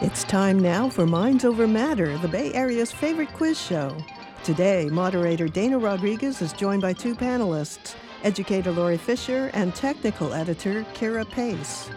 It's time now for Minds Over Matter, the Bay Area's favorite quiz show. Today, moderator Dana Rodriguez is joined by two panelists, educator Lori Fisher and technical editor Kira Pace.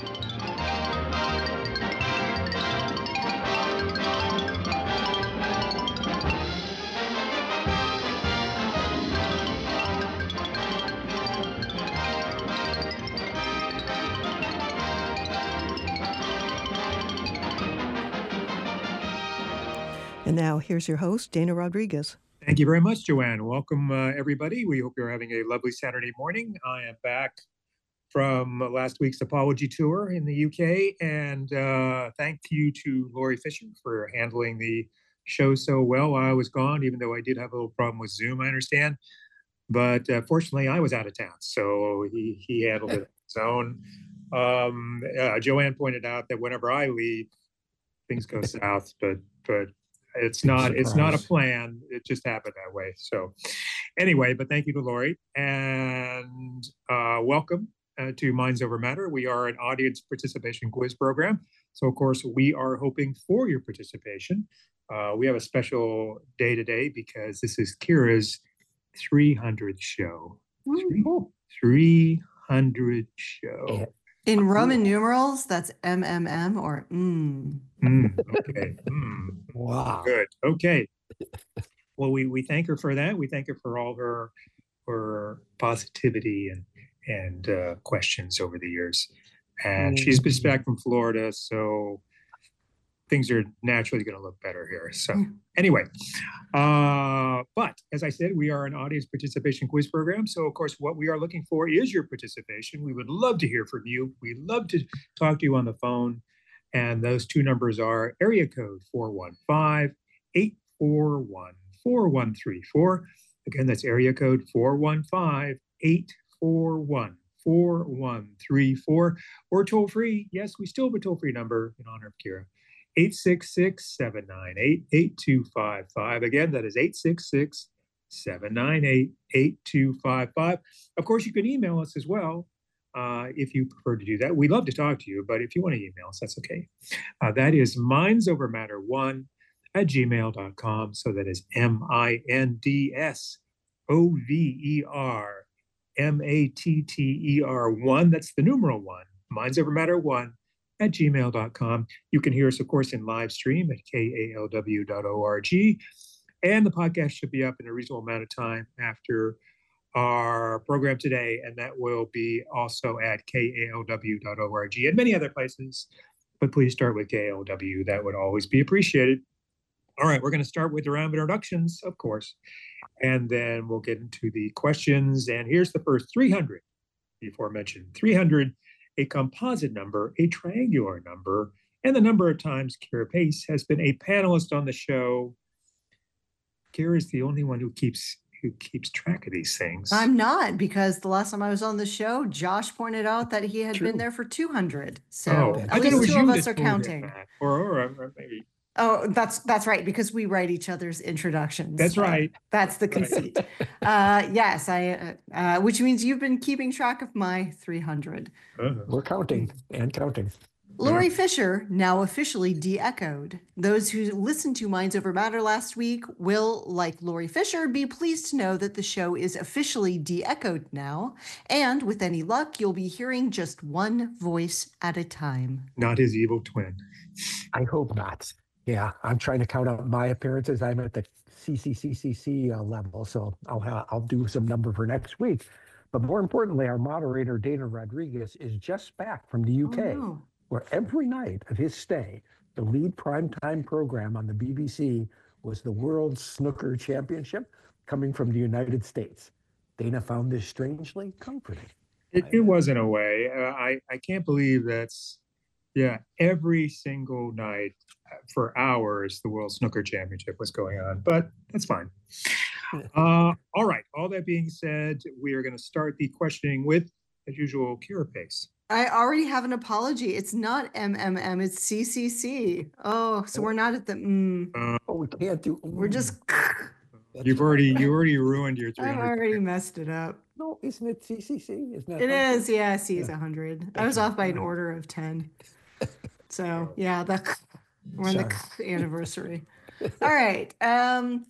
And now, here's your host, Dana Rodriguez. Thank you very much, Joanne. Welcome, everybody. We hope you're having a lovely Saturday morning. I am back from last week's Apology Tour in the UK, and thank you to Lori Fisher for handling the show so well while I was gone, even though I did have a little problem with Zoom, I understand. But fortunately, I was out of town, so he handled it on his own. Joanne pointed out that whenever I leave, things go south, but it's not a plan. It just happened that way. So anyway, but thank you to Lori, and welcome to Minds Over Matter. We are an audience participation quiz program. So of course, we are hoping for your participation. We have a special day today because this is Kira's 300th show. 300 show. In Roman numerals, that's MMM or Okay. Wow. Good. Okay. Well, we thank her for that. We thank her for all her positivity and questions over the years. And she's been back from Florida, so things are naturally going to look better here. So anyway, but as I said, we are an audience participation quiz program. So of course, what we are looking for is your participation. We would love to hear from you. We'd love to talk to you on the phone. And those two numbers are area code 415-841-4134. Again, that's area code 415-841-4134. Or toll free. Yes, we still have a toll free number in honor of Kira. 866-798-8255. Again, that is 866-798-8255. Of course, you can email us as well if you prefer to do that. We'd love to talk to you, but if you want to email us, that's okay. That is mindsovermatter1@gmail.com. So that is MINDSOVERMATTER1. That's the numeral 1. mindsovermatter1@gmail.com. You can hear us, of course, in live stream at kalw.org. And the podcast should be up in a reasonable amount of time after our program today, and that will be also at kalw.org and many other places. But please start with KALW. That would always be appreciated. All right, we're going to start with the round of introductions, of course, and then we'll get into the questions. And here's the first 300, before mentioned 300. A composite number, a triangular number, and the number of times Kira Pace has been a panelist on the show. Kira is the only one who keeps track of these things. I'm not, because the last time I was on the show, Josh pointed out that he had been there for 200. So at least two of us are counting. Or maybe. Oh, that's right, because we write each other's introductions. That's right. That's the conceit. Yes, which means you've been keeping track of my 300. We're counting and counting. Lori Fisher, now officially de-echoed. Those who listened to Minds Over Matter last week will, like Lori Fisher, be pleased to know that the show is officially de-echoed now. And with any luck, you'll be hearing just one voice at a time. Not his evil twin. I hope not. Yeah, I'm trying to count out my appearances. I'm at the CCCCC level, so I'll do some number for next week. But more importantly, our moderator, Dana Rodriguez, is just back from the UK, where every night of his stay, the lead primetime program on the BBC was the World Snooker Championship coming from the United States. Dana found this strangely comforting. It was in a way. I can't believe that's, every single night for hours, the World Snooker Championship was going on, but that's fine. All right. All that being said, we are going to start the questioning with, as usual, Kira Pace. I already have an apology. It's not MMM, it's CCC. Oh, so we're not at the we can't do. We're just. You already ruined your 300. I've already messed it up. No, isn't it CCC? Isn't it is, yeah. C is 100. I was off by an order of 10. So yeah, We're on Sorry. the anniversary. All right. I'm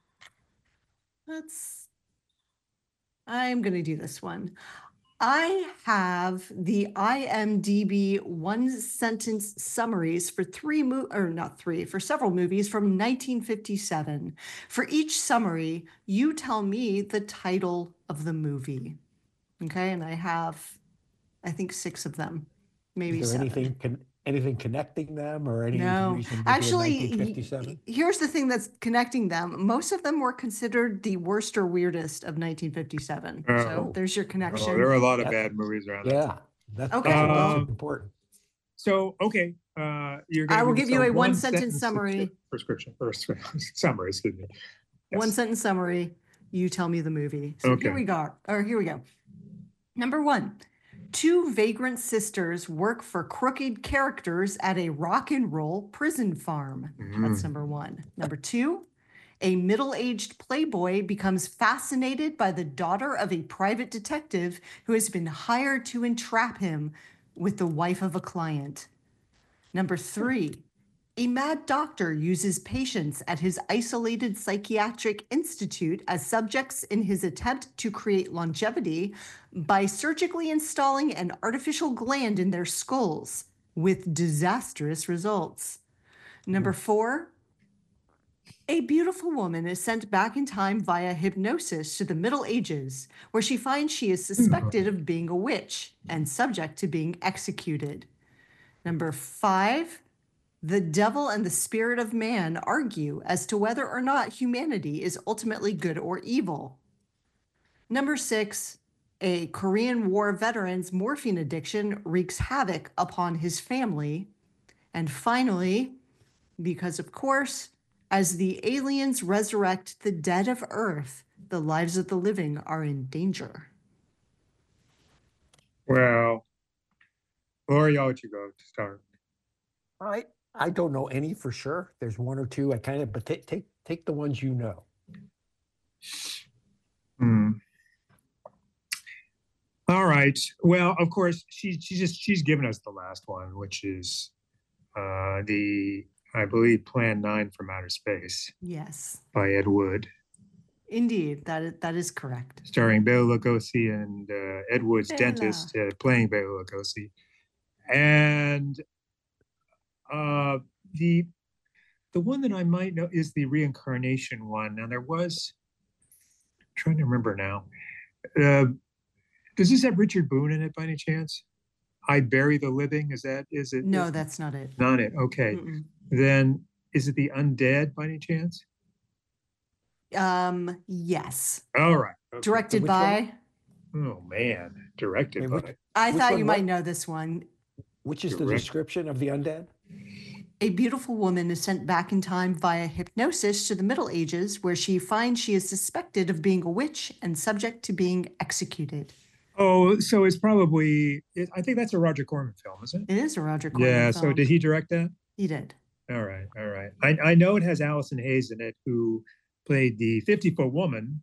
going to do this one. I have the IMDb one sentence summaries for for several movies from 1957. For each summary, you tell me the title of the movie. Okay, and I have, I think, 6 of them, maybe Is there 7. anything connecting them or any No, reason to do actually, 1957? here's the thing that's connecting them. Most of them were considered the worst or weirdest of 1957. So Oh. there's your Oh, connection. there are a lot of That's- bad movies around that. Yeah, that's Okay. that's important. So, okay, you're I gonna will give give us you a one one-sentence summary. prescription or summary, excuse me. One Yes. sentence summary. You tell me the movie. So Okay. here we go. Number 1. 2 vagrant sisters work for crooked characters at a rock and roll prison farm. That's number 1. Number 2. A middle-aged playboy becomes fascinated by the daughter of a private detective who has been hired to entrap him with the wife of a client. Number 3. A mad doctor uses patients at his isolated psychiatric institute as subjects in his attempt to create longevity by surgically installing an artificial gland in their skulls with disastrous results. Number 4. A beautiful woman is sent back in time via hypnosis to the Middle Ages, where she finds she is suspected of being a witch and subject to being executed. Number 5. The devil and the spirit of man argue as to whether or not humanity is ultimately good or evil. Number 6, a Korean War veteran's morphine addiction wreaks havoc upon his family. And finally, because of course, as the aliens resurrect the dead of Earth, the lives of the living are in danger. Well, Lori, I'll let you go to start. I don't know any for sure. There's 1 or 2 but take the ones you know. All right. Well, of course, she's given us the last one, which is I believe Plan 9 from Outer Space. Yes. By Ed Wood. Indeed, that is correct. Starring Bela Lugosi and Ed Wood's dentist playing Bela Lugosi. And the one that I might know is the reincarnation one. Now I'm trying to remember now. Does this have Richard Boone in it by any chance? I Bury the Living? Is it? No, that's not it. Not it. Okay. Mm-mm. Then is it The Undead by any chance? Yes. All right. Okay. Directed by. Oh man, directed by. I thought you might know this one. Which is the description of the undead? A beautiful woman is sent back in time via hypnosis to the Middle Ages, where she finds she is suspected of being a witch and subject to being executed. Oh, so it's probably, I think that's a Roger Corman film, isn't it? It is a Roger Corman film. film. So did he direct that? He did. All right. I know it has Allison Hayes in it, who played the 50-foot woman.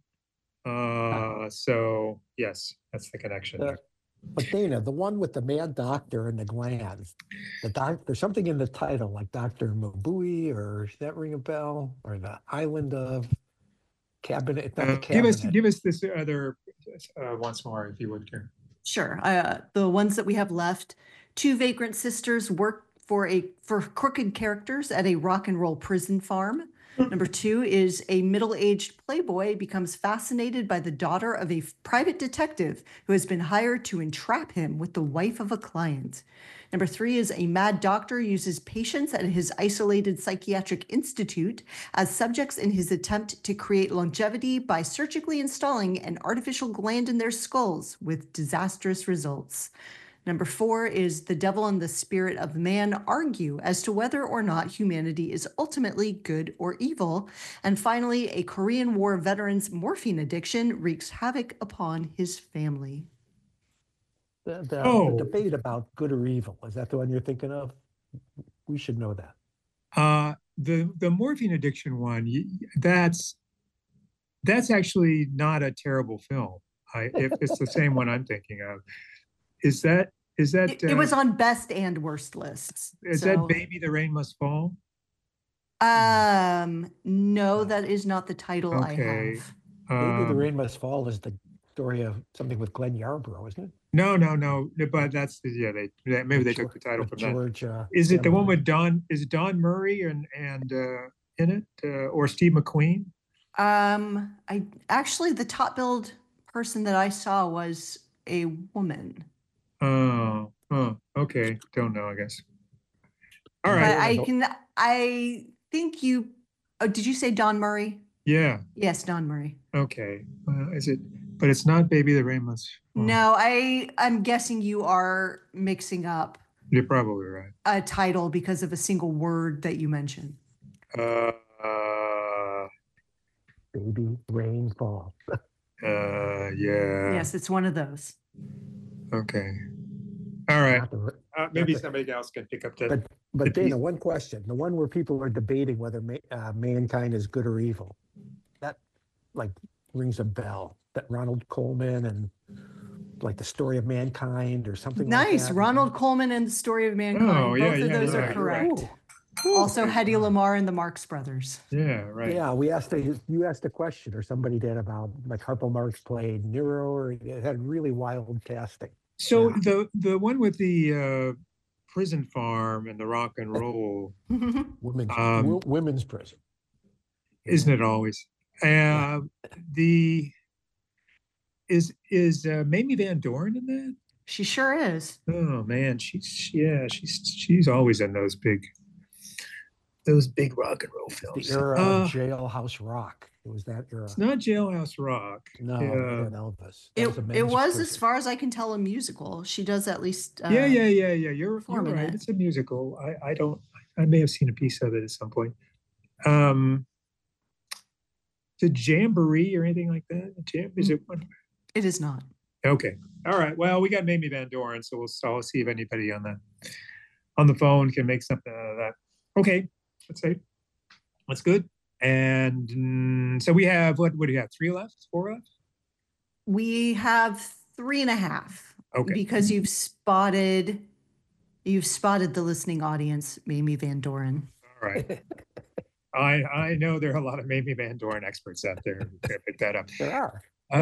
So yes, that's the connection there. But Dana, the one with the mad doctor and the glands, there's something in the title like Dr. Mabui, or does that ring a bell? Or the Island of Cabinet? Not the Cabinet. Give us this other once more, if you would, Karen. Sure. The ones that we have left: 2 vagrant sisters work for crooked characters at a rock and roll prison farm. Number 2 is a middle-aged playboy becomes fascinated by the daughter of a private detective who has been hired to entrap him with the wife of a client. Number 3 is a mad doctor uses patients at his isolated psychiatric institute as subjects in his attempt to create longevity by surgically installing an artificial gland in their skulls with disastrous results. Number 4 is the devil and the spirit of man argue as to whether or not humanity is ultimately good or evil. And finally, a Korean War veteran's morphine addiction wreaks havoc upon his family. The debate about good or evil, is that the one you're thinking of? We should know that. The morphine addiction one, that's actually not a terrible film. If it's the same one I'm thinking of. Is that it was on best and worst lists. Is that Baby the Rain Must Fall? No, that is not the title I Okay. have. Maybe the Rain Must Fall is the story of something with Glenn Yarborough, isn't it? No, but that's maybe With they took the title with from that. George. Is it the one Samaranch. with Don? Is it Don Murray and in it or Steve McQueen? I actually the top billed person that I saw was a woman. Oh, okay. Don't know, I guess. All But right. I think you, oh, did you say Don Murray? Yeah. Yes, Don Murray. Okay. Is it? But it's not Baby the Rain Must Fall. No, I'm guessing you are mixing up You're probably right. a title because of a single word that you mentioned. Uh, Baby Rain Fall. yeah. Yes, it's one of those. Okay. All right. Maybe the- somebody else can pick up the. But Dana, one question: the one where people are debating whether mankind is good or evil, that like rings a bell. That Ronald Coleman and like the story of mankind or something like Nice. that. Ronald Coleman and the Story of Mankind. Oh, yeah, Both of yeah, those yeah, are you're correct. right. Also, Okay. Hedy Lamarr and the Marx Brothers. Yeah, right. Yeah, you asked a question, or somebody did, about like Harpo Marx played Nero, or it had really wild casting. So Yeah. the one with the prison farm and the rock and roll, Women's prison. isn't it always? Yeah. The is Mamie Van Doren in that? She sure is. Oh man, she's always in those big rock and roll films. The era of Jailhouse Rock. It was that era. It's not Jailhouse Rock. No, that Elvis. That was a It men's was, prison. as far as I can tell, a musical. She does at least. Yeah. You're perform in right. it. It's a musical. I may have seen a piece of it at some point. The Jamboree or anything like that? Is it one? It is not. Okay. All right. Well, we got Mamie Van Doren, so I'll see if anybody on the phone can make something out of that. Okay. Let's say that's good. And so we have what do you have? 3 left? 4 left? We have 3.5. Okay. Because you've spotted the listening audience, Mamie Van Doren. All right. I know there are a lot of Mamie Van Doren experts out there who can pick that up. There are.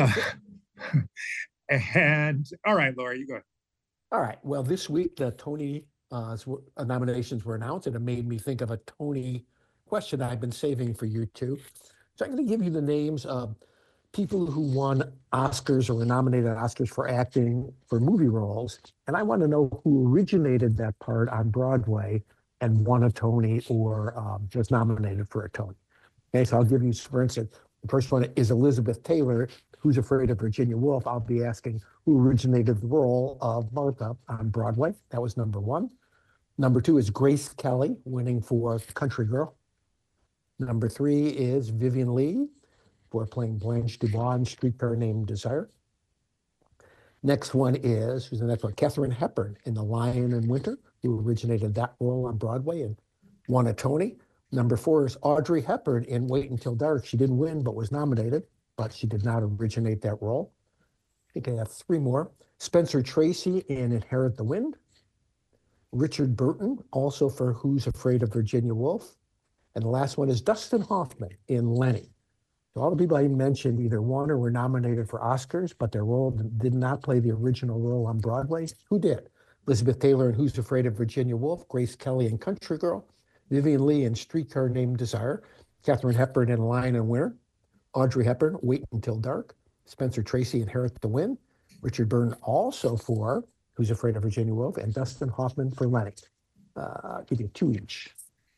And all right, Laura, you go. All right. Well, this week the Tony nominations were announced, and it made me think of a Tony question I've been saving for you two. So I'm going to give you the names of people who won Oscars or were nominated Oscars for acting for movie roles, and I want to know who originated that part on Broadway and won a Tony or was nominated for a Tony. Okay, so I'll give you, for instance, the first one is Elizabeth Taylor, Who's Afraid of Virginia Woolf. I'll be asking who originated the role of Martha on Broadway. That was number 1. Number 2 is Grace Kelly, winning for Country Girl. Number 3 is Vivien Leigh for playing Blanche Dubois in Streetcar Named Desire. Next one is, who's the next one? Katharine Hepburn in The Lion in Winter, who originated that role on Broadway and won a Tony. Number 4 is Audrey Hepburn in Wait Until Dark. She didn't win, but was nominated, but she did not originate that role. I think I have 3 more. Spencer Tracy in Inherit the Wind. Richard Burton, also for Who's Afraid of Virginia Woolf. And the last one is Dustin Hoffman in Lenny. So all the people I mentioned either won or were nominated for Oscars, but their role did not play the original role on Broadway. Who did? Elizabeth Taylor in Who's Afraid of Virginia Woolf, Grace Kelly in Country Girl, Vivien Leigh in Streetcar Named Desire, Katharine Hepburn in Lion in Winter, Audrey Hepburn, Wait Until Dark, Spencer Tracy, Inherit the Wind, Richard Burton also for Who's Afraid of Virginia Woolf, and Dustin Hoffman for Lenny. I'll give you 2 each.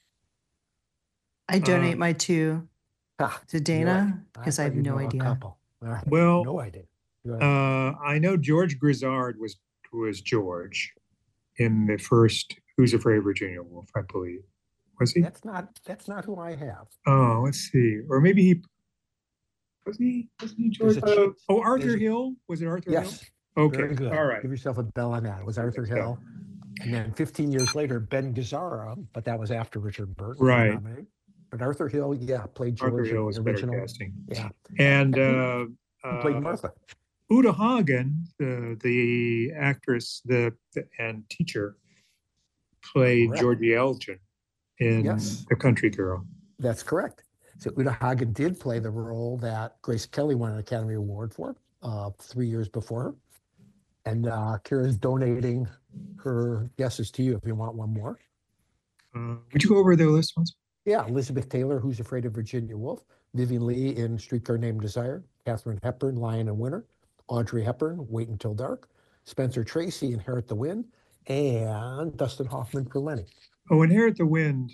I donate my 2 to Dana because I have no idea. Couple. Right. Well, no idea. I know George Grizzard was George in the first Who's Afraid of Virginia Woolf, I believe. Was he? That's not who I have. Oh, let's see. Or maybe he wasn't he George? Arthur Hill? Was it Arthur Hill? Yes. Okay. Very good. All right. Give yourself a bell on that. It was Arthur Hill. And then 15 years later, Ben Gazzara, but that was after Richard Burton. Right. But Arthur Hill, played George. Arthur Hill was original. better casting. Yeah. And he played Martha. Uta Hagen, the actress and teacher, played Georgie Elgin in Yes. The Country Girl. That's correct. So Uta Hagen did play the role that Grace Kelly won an Academy Award for 3 years before her. And Kira's donating her guesses to you if you want one more. Would you go over the list once? Yeah, Elizabeth Taylor, Who's Afraid of Virginia Woolf, Vivian Leigh in Streetcar Named Desire, Katharine Hepburn, Lion and Winter, Audrey Hepburn, Wait Until Dark, Spencer Tracy, Inherit the Wind, and Dustin Hoffman for Lenny. Oh, Inherit the Wind.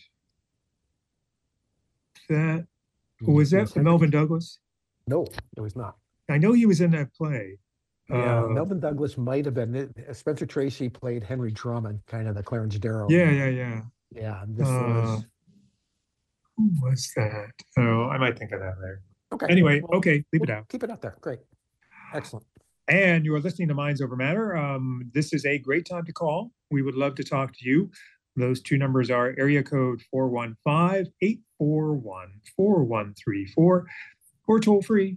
Was that Melvin Douglas? No, it was not. I know he was in that play. Yeah, Melvin Douglas might have been. Spencer Tracy played Henry Drummond, kind of the Clarence Darrow. Yeah. Yeah, this was. Who was that? Oh, I might think of that later. Okay. Anyway, okay, leave it out. Keep it out there. Great. Excellent. And you are listening to Minds Over Matter. This is a great time to call. We would love to talk to you. Those two numbers are area code 415-841-4134 or toll free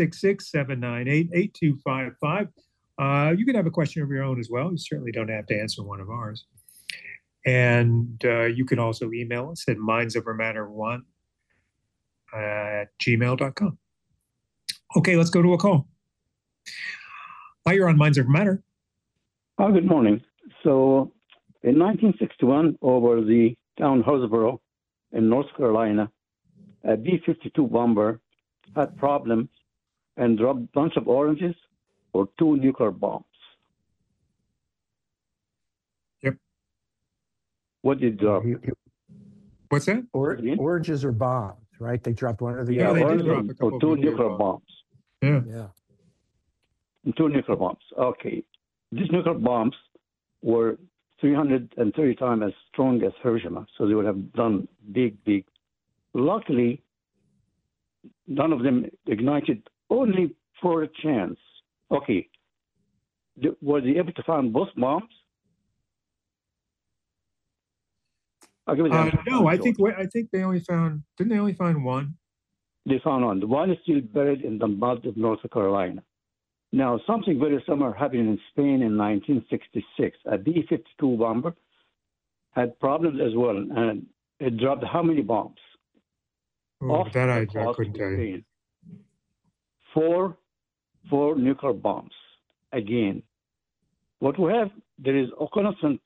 866-798-8255. You can have a question of your own as well. You certainly don't have to answer one of ours. And you can also email us at mindsovermatter1@gmail.com. Okay, let's go to a call. Hi, you're on Minds Over Matter. Oh, good morning. So in 1961, over the town Hillsborough in North Carolina, a B-52 bomber had problems and dropped a bunch of oranges or 2 nuclear bombs. Yep. What did drop? What's that? Oranges or bombs, right? They dropped one or the Yeah, other. they did drop a couple or 2 of nuclear bombs. Yeah. Yeah. 2 nuclear bombs. Okay. These nuclear bombs were 330 times as strong as Hiroshima, so they would have done big. Luckily, none of them ignited, only for a chance. Okay. Were they able to find both bombs? No, I think they only found. Didn't they only find one? They found one. The one is still buried in the mud of North Carolina. Now, something very similar happened in Spain in 1966. A B-52 bomber had problems as well, and it dropped how many bombs? Oh, that I couldn't tell you. Four nuclear bombs. Again, what we have, there is a constant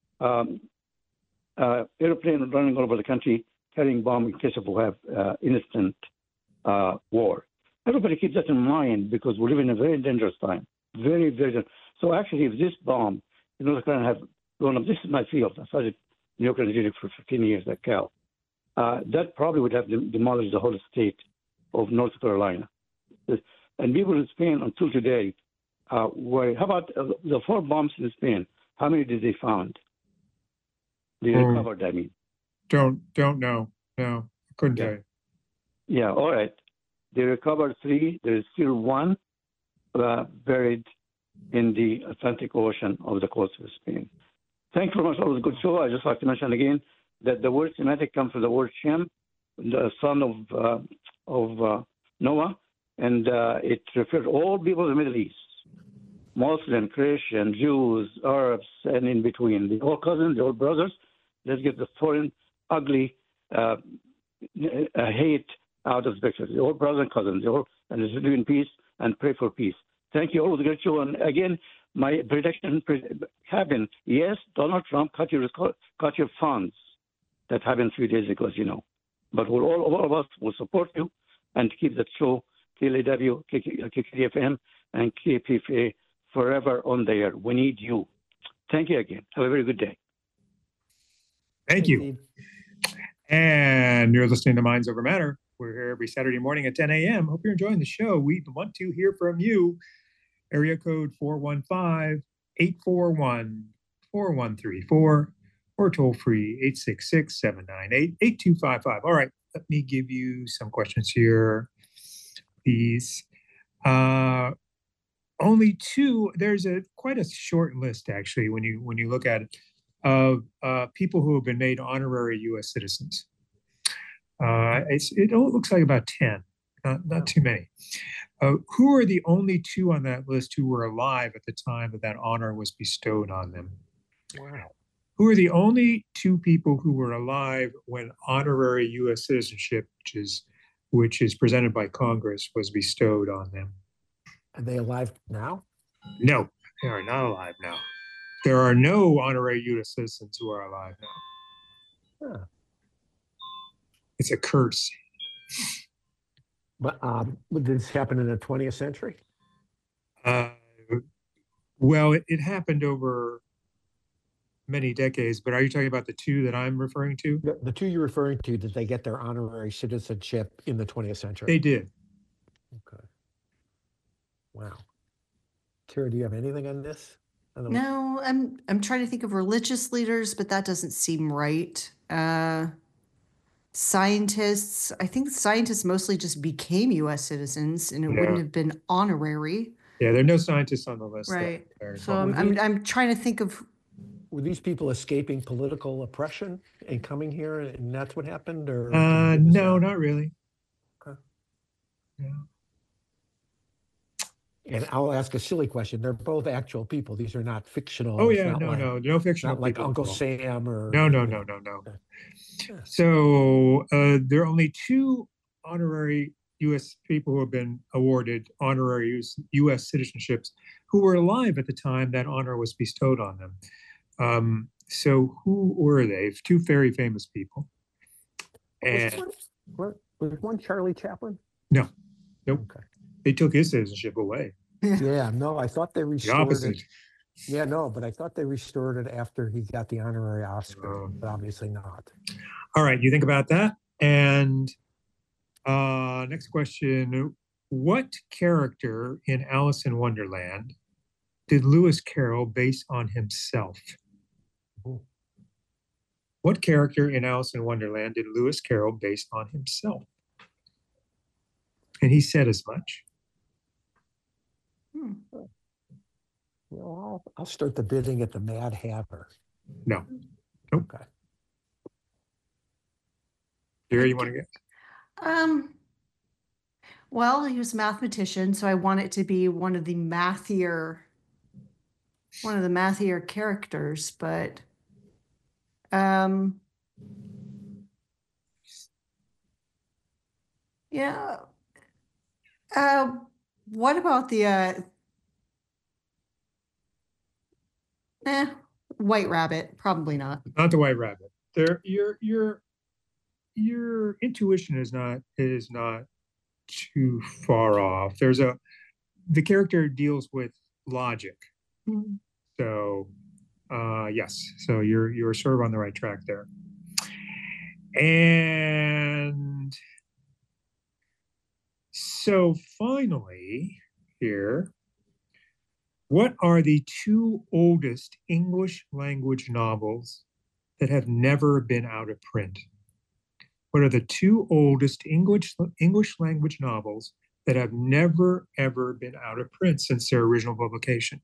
airplane running all over the country carrying bomb in case of we have instant war. Everybody keeps that in mind because we live in a very dangerous time. Very, very dangerous. So actually, if this bomb, North Carolina have grown up, this is my field. I studied nuclear engineering for 15 years at Cal. That probably would have demolished the whole state of North Carolina. And people in Spain until today, how about the 4 bombs in Spain? How many did they find? They recovered, I mean. Don't know. No, couldn't tell you. Yeah, all right. They recovered 3. There is still 1 buried in the Atlantic Ocean of the coast of Spain. Thank you very much. That was a good show. I just like to mention again that the word Semitic comes from the word Shem, the son of Noah, and it refers to all people of the Middle East, Muslim, Christian, Jews, Arabs, and in between. They're all cousins, they're all brothers. Let's get the foreign, ugly hate out of the picture. They're all brothers and cousins. And let's live in peace and pray for peace. Thank you all for the great show. And again, my prediction happened. Yes, Donald Trump cut your funds. That happened 3 days ago, as you know. But all of us will support you and keep that show, KLAW, KKDFM, and KPFA forever on the air. We need you. Thank you again. Have a very good day. Thank you. And you're listening to Minds Over Matter. We're here every Saturday morning at 10 a.m. Hope you're enjoying the show. We want to hear from you. Area code 415-841-4134 or toll free 866-798-8255. All right, let me give you some questions here. These only 2. There's quite a short list actually when you look at it of people who have been made honorary U.S. citizens. It looks like about 10, not too many. Who are the only 2 on that list who were alive at the time that honor was bestowed on them? Wow. Who are the only two people who were alive when honorary U.S. citizenship, which is presented by Congress, was bestowed on them? Are they alive now? No, they are not alive now. There are no honorary U.S. citizens who are alive now. Huh. It's a curse. But would this happen in the 20th century? Well, it happened over many decades, but are you talking about the two that I'm referring to? The two you're referring to, did they get their honorary citizenship in the 20th century? They did. Okay. Wow. Tara, do you have anything on this? No, I'm trying to think of religious leaders, but that doesn't seem right. Scientists, I think scientists mostly just became U.S. citizens, and it wouldn't have been honorary. Yeah, there are no scientists on the list. Right. So I'm trying to think of. Were these people escaping political oppression and coming here, and that's what happened? Or no, not really. Okay. Yeah. And I'll ask a silly question. They're both actual people. These are not fictional. Oh yeah, no fictional. Not like people. Uncle Sam or. No. Okay. Yeah. So there are only two honorary U.S. people who have been awarded honorary U.S. citizenships who were alive at the time that honor was bestowed on them. So who were they? Two very famous people. And was one Charlie Chaplin? No. Nope. Okay. They took his citizenship away. Yeah, no, I thought they restored the opposite. it. Yeah, no, but I thought they restored it after he got the honorary Oscar, but obviously not. All right, you think about that. And next question. What character in Alice in Wonderland did Lewis Carroll base on himself? Ooh. What character in Alice in Wonderland did Lewis Carroll base on himself? And he said as much. Well, I'll start the bidding at the Mad Hatter. No. Nope. Okay. Here, you want to get? Well, he was a mathematician, so I want it to be one of the mathier characters, but yeah. What about the White Rabbit? Probably not. Not the White Rabbit. There, your intuition is not too far off. The character deals with logic. Mm-hmm. So yes, so you're sort of on the right track there. And so finally here, what are the two oldest English language novels that have never been out of print? What are the two oldest English language novels that have never, ever been out of print since their original publication?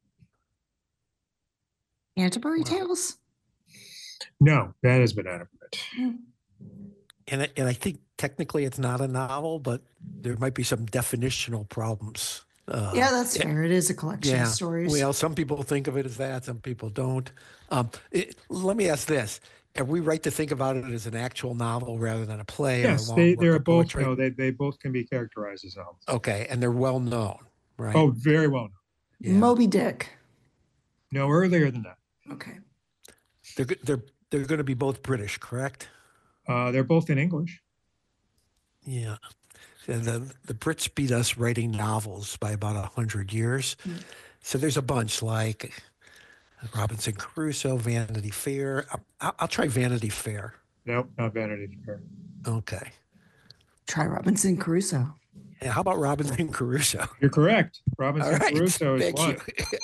Canterbury Tales? No, that has been out of print. And I think technically it's not a novel, but there might be some definitional problems. Yeah, that's fair. It is a collection of stories. Well, some people think of it as that, some people don't. Let me ask this. Are we right to think about it as an actual novel rather than a play? Yes, they're both. No, they both can be characterized as novels. Okay, and they're well known, right? Oh, very well known. Yeah. Moby Dick. No, earlier than that. Okay. They're going to be both British, correct? They're both in English. Yeah. And the Brits beat us writing novels by about 100 years. Mm. So there's a bunch like Robinson Crusoe, Vanity Fair. I'll try Vanity Fair. Nope, not Vanity Fair. Okay. Try Robinson Crusoe. Yeah, how about Robinson Crusoe? You're correct. Robinson Crusoe is one.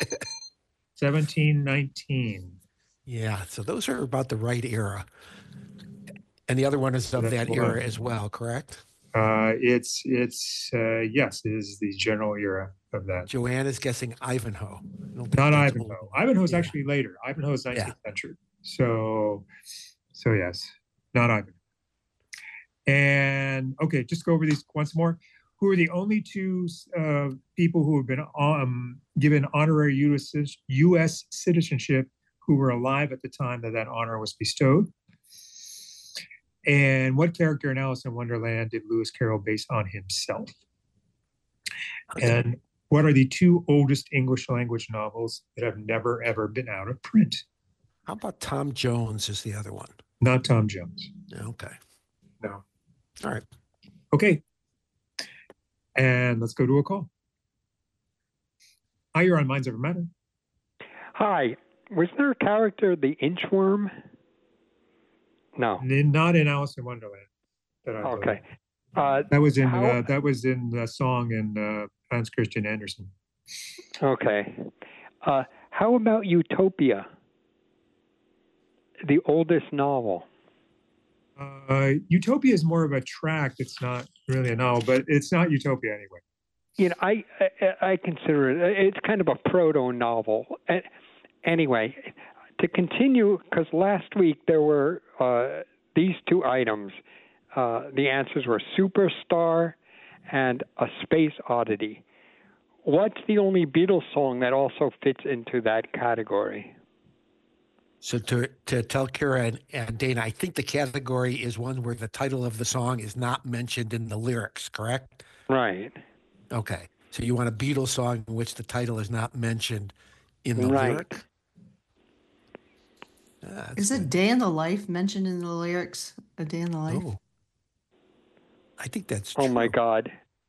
1719. Yeah, so those are about the right era. And the other one is of that era as well, correct? Yes, it is the general era of that. Joanne is guessing Ivanhoe. Not Ivanhoe. Ivanhoe is actually later. Ivanhoe is 19th century. So yes, not Ivanhoe. And okay, just go over these once more. Who are the only two people who have been given honorary U.S. citizenship who were alive at the time that honor was bestowed? And what character in Alice in Wonderland did Lewis Carroll base on himself? And what are the 2 oldest English language novels that have never, ever been out of print? How about Tom Jones is the other one? Not Tom Jones. Okay. No. All right. Okay. And let's go to a call. Hi, you're on Minds Over Matter. Hi. Was there a character, the Inchworm? No. Not in Alice in Wonderland. Okay. That was in the song in Hans Christian Andersen. Okay. How about Utopia, the oldest novel? Utopia is more of a tract. It's not really a novel, but it's not Utopia anyway. You know, I consider it's kind of a proto-novel. Anyway, to continue, because last week there were these 2 items. The answers were Superstar and A Space Oddity. What's the only Beatles song that also fits into that category? So to tell Kira and Dana, I think the category is one where the title of the song is not mentioned in the lyrics, correct? Right. Okay. So you want a Beatles song in which the title is not mentioned in the Right. lyric? Is A Day in the Life mentioned in the lyrics? A Day in the Life? Oh. I think that's true. Oh my God.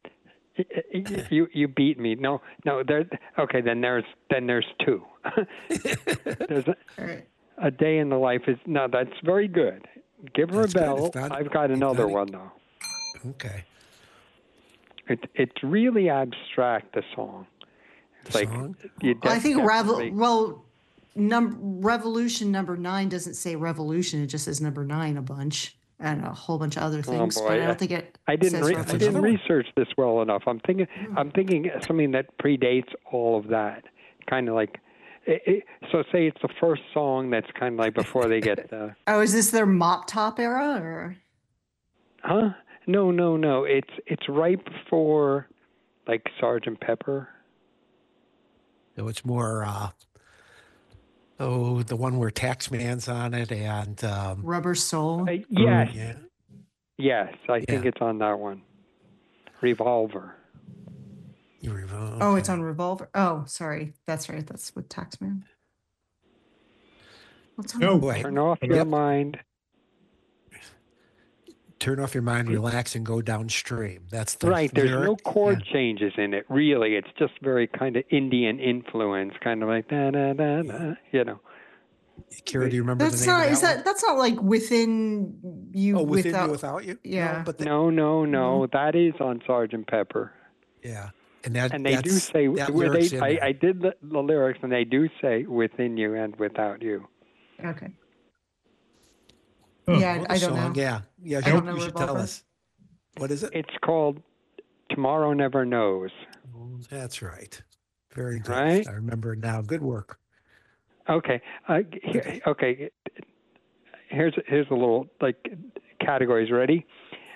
You beat me. No. There. Okay, then there's 2. There's a Day in the Life is no. That's very good. Give her That's a bell. good. I've got another one though. Okay. It's really abstract. The song. It's like Song? I think definitely- Revolution number 9 doesn't say revolution. It just says number 9 a bunch and a whole bunch of other things. boy. But I don't think it. I didn't says research this well enough. I'm thinking something that predates all of that. Kind of like, so say it's the first song that's kind of like before they get the. Oh, is this their Mop Top era or? Huh? No. It's right before, like Sgt. Pepper. So it's more, the one where Taxman's on it and. Rubber Soul. Yes. Yeah. Yes, I think it's on that one. Revolver. Oh, it's on Revolver. Oh, sorry. That's right. That's with Taxman. What's on No. Turn off your mind. Turn off your mind, relax, and go downstream. That's the Right. There's no lyric. chord changes in it, really. It's just very kind of Indian influence, kind of like da da da da. You know. Kira, do you remember That's the name not. of Is that that? That's not like Within You. one? Oh, Within without, You Without You? Yeah. No, but No. That is on Sgt. Pepper. yeah. And they do say, I did the lyrics, and they do say within you and without you. Okay. Oh, Yeah, I don't know. Yeah. I don't know You should Revolver. tell us. What is it? It's called Tomorrow Never Knows. That's right. Very good. Right? I remember now. Good work. Okay. Okay. Here's a little like categories. Ready?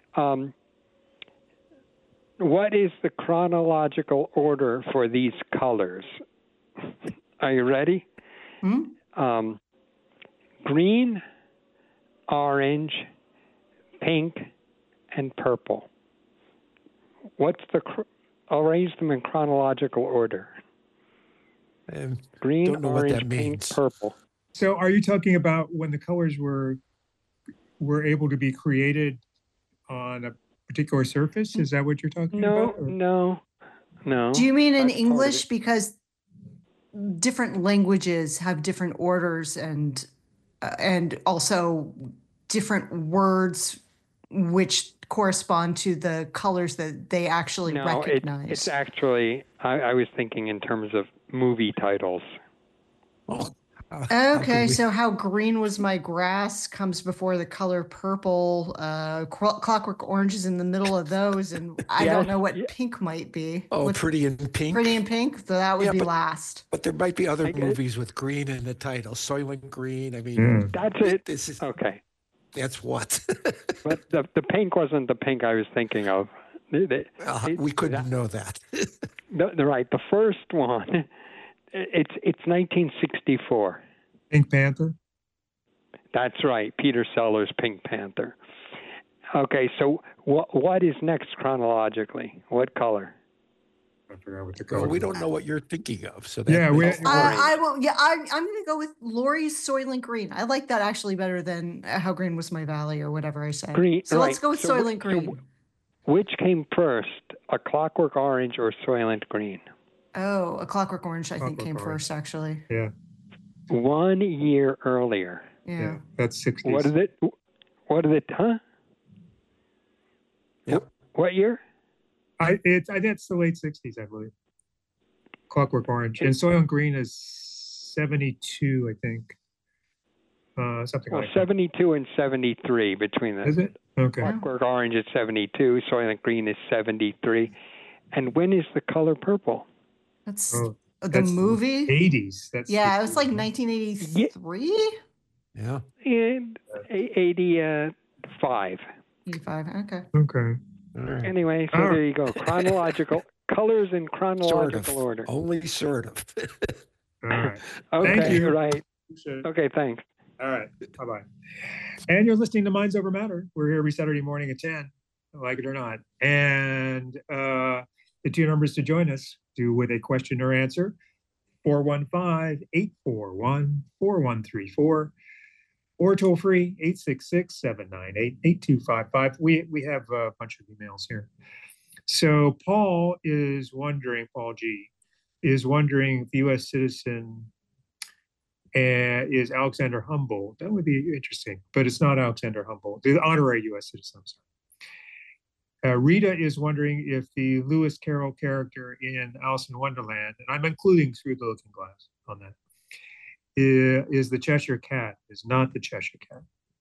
What is the chronological order for these colors? Are you ready? Hmm? Green, orange, pink, and purple. What's the? I'll arrange them in chronological order. Green, Don't know what orange, that pink, means. purple. So are you talking about when the colors were able to be created on a particular surface? Is that what you're talking about? or- No. Do you mean in That's part of English? it. Because different languages have different orders and also different words which correspond to the colors that they actually No, recognize. it's actually, I was thinking in terms of movie titles. Oh, how Okay, could we- so How Green Was My Grass comes before the color purple. Clockwork Orange is in the middle of those, and I don't Yes, know what yeah. pink might be. Oh, What's Pretty in Pink. Pretty in Pink? So that would Yeah, be but- last. But there might be other I get- movies with green in the title. Soylent Green. I mean, Yeah. That's it. this is Okay. that's what. But the pink wasn't the pink I was thinking of. We couldn't know that. Right. The first one, it's 1964. Pink Panther? That's right, Peter Sellers' Pink Panther. Okay, so what is next chronologically? What color? I forgot what the Well, color we was. don't know what you're thinking of, so Yeah, we- makes it I will. Yeah, I'm going to go with Lori's Soylent Green. I like that actually better than How Green Was My Valley or whatever I said. Green. So let's right. go with So Soylent Green. Which came first, A Clockwork Orange or Soylent Green? Oh, A Clockwork Orange, I think, Clockwork came Orange. first, actually. Yeah, 1 year earlier. Yeah. that's 60s. What is it? Huh? Yep. What year? I think it's the late 60s, I believe. Clockwork Orange. And Soylent Green is 72, I think. Something Well, like that. 72 and 73 between them. Is it? Okay. Clockwork Orange is 72, Soylent Green is 73. And when is The Color Purple? That's Oh, the that's movie. 80s. That's Yeah, it was like 1980s. 1983. Yeah. And 85. 85. Okay. Okay. All right. Anyway, so there you go. Chronological colors in Sort chronological of. order. Only sort of. All right. Okay, Thank you. right. Appreciate it. Okay, thanks. All right. Bye-bye. And you're listening to Minds Over Matter. We're here every Saturday morning at 10, like it or not. And the two numbers to join us do with a question or answer, 415-841-4134, or toll free 866-798-8255. We have a bunch of emails here. So Paul G is wondering if the U.S. citizen is Alexander Humboldt. That would be interesting, but it's not Alexander Humboldt, the honorary U.S. citizen. Rita is wondering if the Lewis Carroll character in Alice in Wonderland, and I'm including Through the Looking Glass on that, is the Cheshire Cat, is not the Cheshire Cat.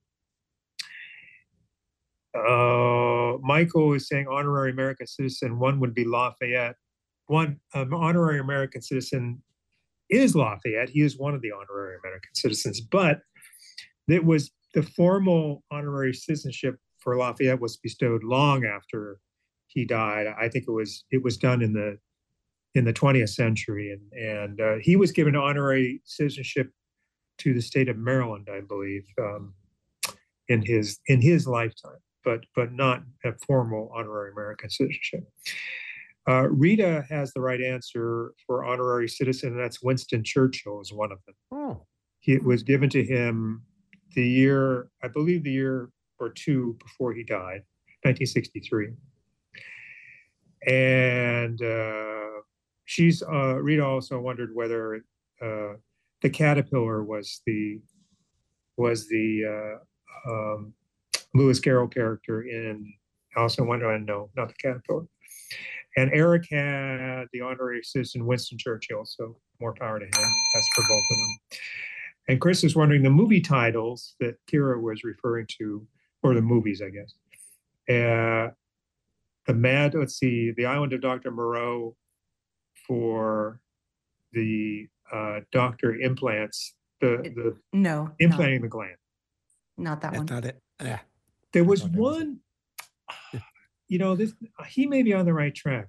Michael is saying honorary American citizen, one would be Lafayette. One honorary American citizen is Lafayette. He is one of the honorary American citizens, but it was the formal honorary citizenship for Lafayette was bestowed long after he died. I think it was done in the 20th century, and he was given honorary citizenship to the state of Maryland, I believe, in his lifetime, but not a formal honorary American citizenship. Rita has the right answer for honorary citizen, and that's Winston Churchill is one of them. Oh. It was given to him the year or two before he died, 1963. And Rita also wondered whether the caterpillar was the Lewis Carroll character in Alice in Wonderland. No, not the caterpillar. And Eric had the honorary citizen Winston Churchill, so more power to him. That's for both of them. And Chris is wondering the movie titles that Kira was referring to, or the movies, I guess. The Island of Dr. Moreau for the doctor implants, No. implanting the gland. Not that one. That's not it. Yeah. There was thought that was one, he may be on the right track.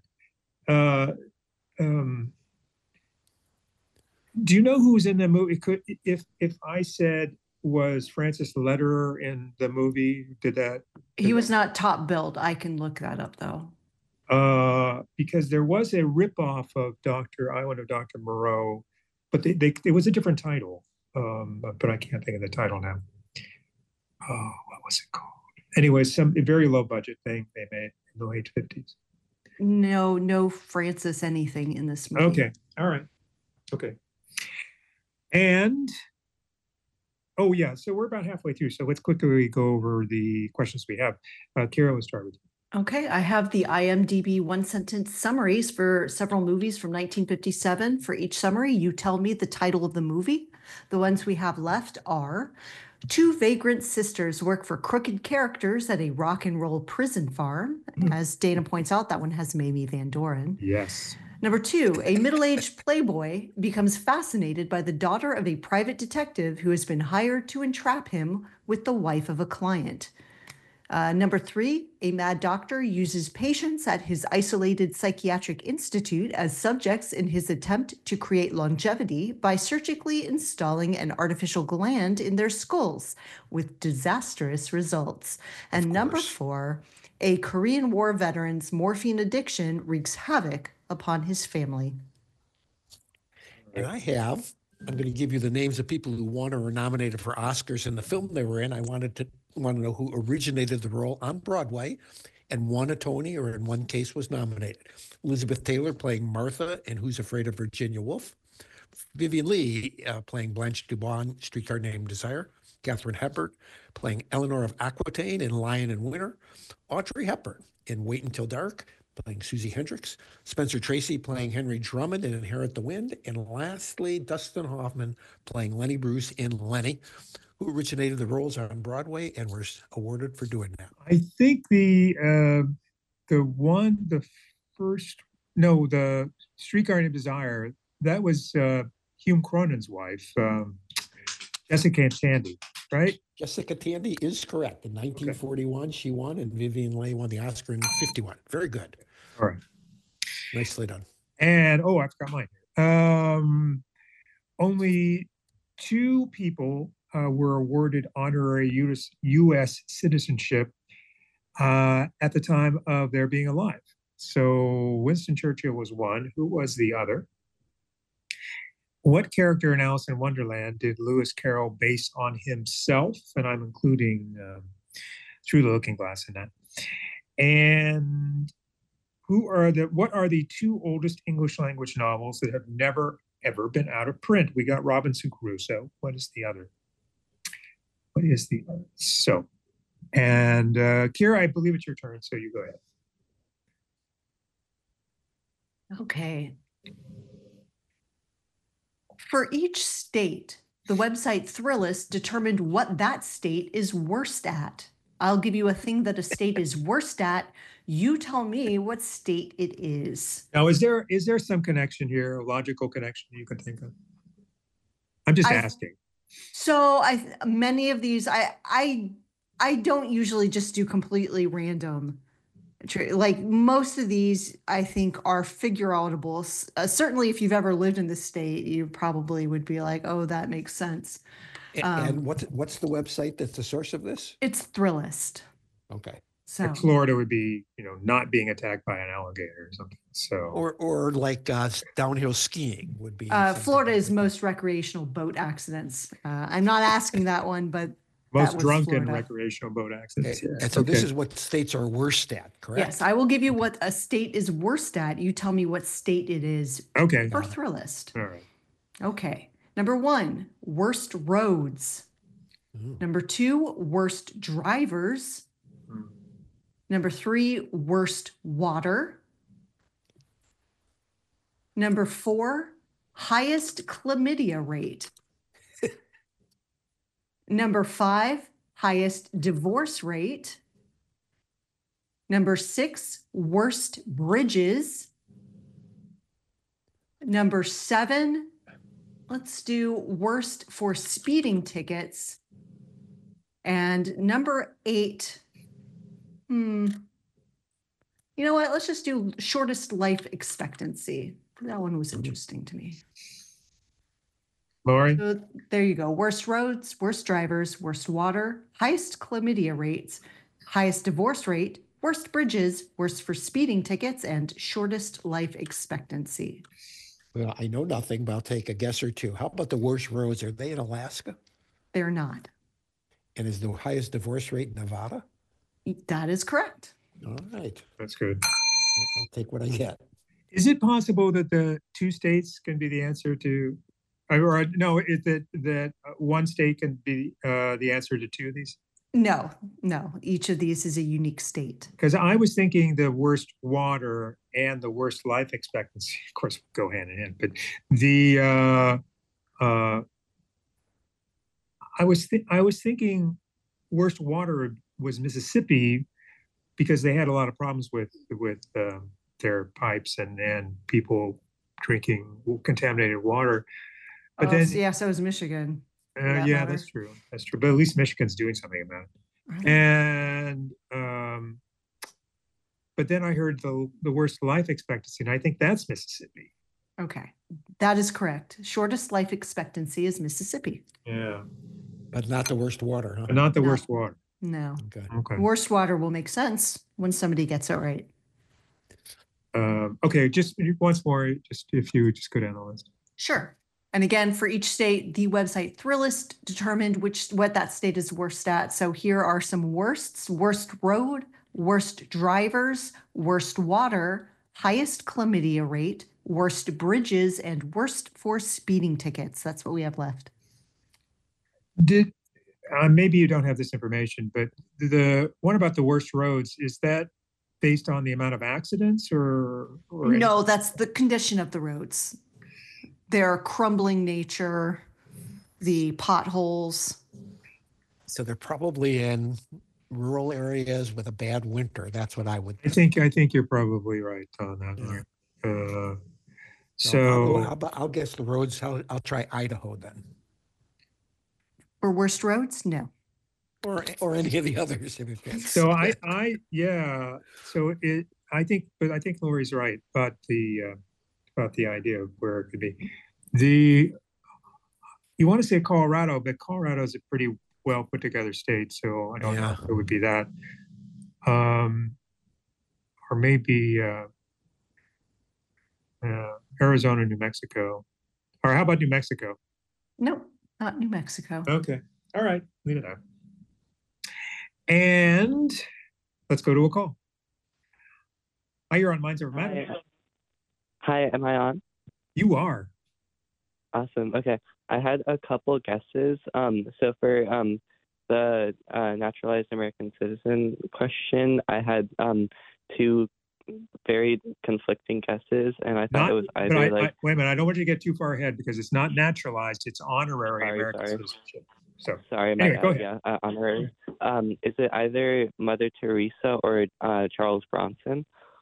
Do you know who was in the movie? If I said was Francis Lederer in the movie, He was not top billed. I can look that up though. Because there was a ripoff of Island of Dr. Moreau, but it was a different title. But I can't think of the title now. Oh, what was it called? Anyway, some very low budget thing they made in the late 50s. No Francis anything in this movie. Okay. All right. Okay. And oh yeah, so we're about halfway through. So let's quickly go over the questions we have. Kira, let's start with you. Okay, I have the IMDb one-sentence summaries for several movies from 1957. For each summary, you tell me the title of the movie. The ones we have left are: two vagrant sisters work for crooked characters at a rock and roll prison farm. As Dana points out, that one has Mamie Van Doren. Yes. Number two, a middle-aged playboy becomes fascinated by the daughter of a private detective who has been hired to entrap him with the wife of a client. Number 3, a mad doctor uses patients at his isolated psychiatric institute as subjects in his attempt to create longevity by surgically installing an artificial gland in their skulls with disastrous results. And number 4, a Korean War veteran's morphine addiction wreaks havoc upon his family. And I'm going to give you the names of people who won or were nominated for Oscars in the film they were in. I want to know who originated the role on Broadway and won a Tony, or in one case was nominated. Elizabeth Taylor playing Martha in Who's Afraid of Virginia Woolf. Vivian Leigh playing Blanche Dubois in Streetcar Named Desire. Katharine Hepburn playing Eleanor of Aquitaine in Lion and Winter. Audrey Hepburn in Wait Until Dark, playing Susie Hendricks. Spencer Tracy playing Henry Drummond in Inherit the Wind. And lastly, Dustin Hoffman playing Lenny Bruce in Lenny, who originated the roles on Broadway and was awarded for doing that. I think the Streetcar Named Desire, that was Hume Cronin's wife, Jessica Tandy, right? Jessica Tandy is correct. In 1941, she won, and Vivian Leigh won the Oscar in 51. Very good. All right. Nicely done. And, I forgot mine. Only 2 people were awarded honorary U.S. citizenship at the time of their being alive. So Winston Churchill was one. Who was the other? What character in Alice in Wonderland did Lewis Carroll base on himself? And I'm including Through the Looking Glass in that. And what are the 2 oldest English language novels that have never, ever been out of print? We got Robinson Crusoe. What is the other? So, and Kira, I believe it's your turn, so you go ahead. Okay. For each state, the website Thrillist determined what that state is worst at. I'll give you a thing that a state is worst at. You tell me what state it is. Now, is there some connection here, a logical connection you can think of? I'm just asking. So many of these, I don't usually just do completely random. Like most of these, I think, are figure outable. Certainly, if you've ever lived in the state, you probably would be like, "Oh, that makes sense." And what's the website that's the source of this? It's Thrillist. Okay. So like Florida would be, not being attacked by an alligator or something. So or like downhill skiing would be. Florida is most recreational boat accidents. I'm not asking that one, but. Most drunken recreational boat accidents. Okay. And so this is what states are worst at, correct? Yes, I will give you what a state is worst at. You tell me what state it is. Okay. For Thrillist. All right. Okay. Number 1, worst roads. Number 2, worst drivers. Number 3, worst water. Number 4, highest chlamydia rate. Number 5, highest divorce rate. Number 6, worst bridges. Number 7, let's do worst for speeding tickets. And number 8, you know what? Let's just do shortest life expectancy. That one was interesting to me. Lori? So there you go. Worst roads, worst drivers, worst water, highest chlamydia rates, highest divorce rate, worst bridges, worst for speeding tickets, and shortest life expectancy. Well, I know nothing, but I'll take a guess or two. How about the worst roads? Are they in Alaska? They're not. And is the highest divorce rate Nevada? That is correct. All right. That's good. I'll take what I get. Is it possible that the 2 states can be the answer to, or no, is that one state can be the answer to 2 of these? No. Each of these is a unique state. Because I was thinking the worst water and the worst life expectancy, of course, go hand in hand. But I was thinking worst water was Mississippi because they had a lot of problems with their pipes and people drinking contaminated water. But then, so is Michigan. Yeah, that's true. But at least Michigan's doing something about it. And but then I heard the worst life expectancy, and I think that's Mississippi. Okay, that is correct. Shortest life expectancy is Mississippi. Yeah, But not the worst water, huh? but not the No. worst water. No. Okay. Okay. Worst water will make sense when somebody gets it right. Okay, just once more, just if you just go down the list. Sure. And again, for each state, the website Thrillist determined what that state is worst at. So here are some worsts: worst road, worst drivers, worst water, highest chlamydia rate, worst bridges, and worst for speeding tickets. That's what we have left. Did maybe you don't have this information, but the one about the worst roads, is that based on the amount of accidents or No, that's the condition of the roads. Their crumbling nature, the potholes. So they're probably in rural areas with a bad winter. That's what I would I think you're probably right on that Yeah. one. So I'll guess the roads. I'll try Idaho then, For worst roads, no. or any of the others if it fits. So I think Lori's right about the idea of where it could be. You want to say Colorado, but Colorado is a pretty well put together state, so I don't know if it would be that. Or maybe Arizona, New Mexico. Or how about New Mexico? No, not New Mexico. Okay. All right. Leave it out. And let's go to a call. Hi, you're on Minds Over Matter. Hi, am I on? You are. Awesome. Okay. I had a couple guesses. So for the naturalized American citizen question, I had two very conflicting guesses, and I thought it was either wait a minute, I don't want you to get too far ahead because it's not naturalized, it's honorary American citizenship. So sorry, anyway, go ahead. Yeah, honorary. Is it either Mother Teresa or Charles Bronson?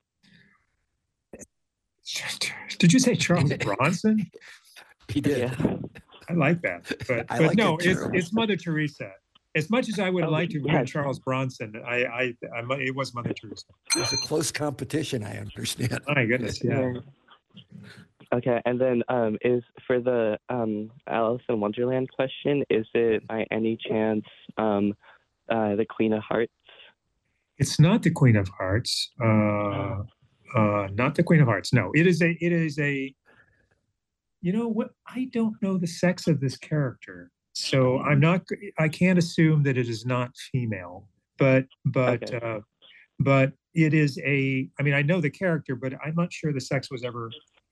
Did you say Charles Bronson? He did. Yeah. I like that, but like no, it too. it's Mother Teresa. As much as I would like to yeah. win Charles Bronson, it was Mother Teresa. It's a close competition, I understand. My goodness, yeah. Okay, and then is for the Alice in Wonderland question, is it by any chance the Queen of Hearts? It's not the Queen of Hearts. Not the Queen of Hearts. No, it is a. You know what? I don't know the sex of this character, so I can't assume that it is not female. But Okay. but it is a. I mean, I know the character, but I'm not sure the sex was ever